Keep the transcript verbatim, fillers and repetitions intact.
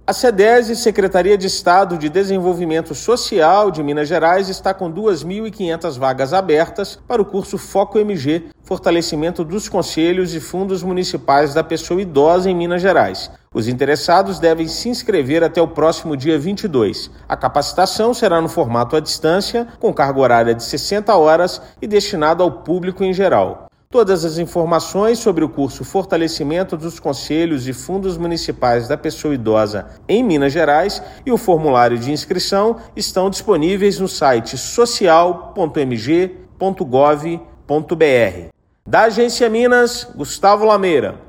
A SEDESE, Secretaria de Estado de Desenvolvimento Social de Minas Gerais, está com duas mil e quinhentas vagas abertas para o curso Foco M G, Fortalecimento dos Conselhos e Fundos Municipais da Pessoa Idosa em Minas Gerais. Os interessados devem se inscrever até o próximo dia vinte e dois. A capacitação será no formato à distância, com carga horária de sessenta horas e destinado ao público em geral. Todas as informações sobre o curso Fortalecimento dos Conselhos e Fundos Municipais da Pessoa Idosa em Minas Gerais e o formulário de inscrição estão disponíveis no site social ponto m g ponto gov ponto b r. Da Agência Minas, Gustavo Lameira.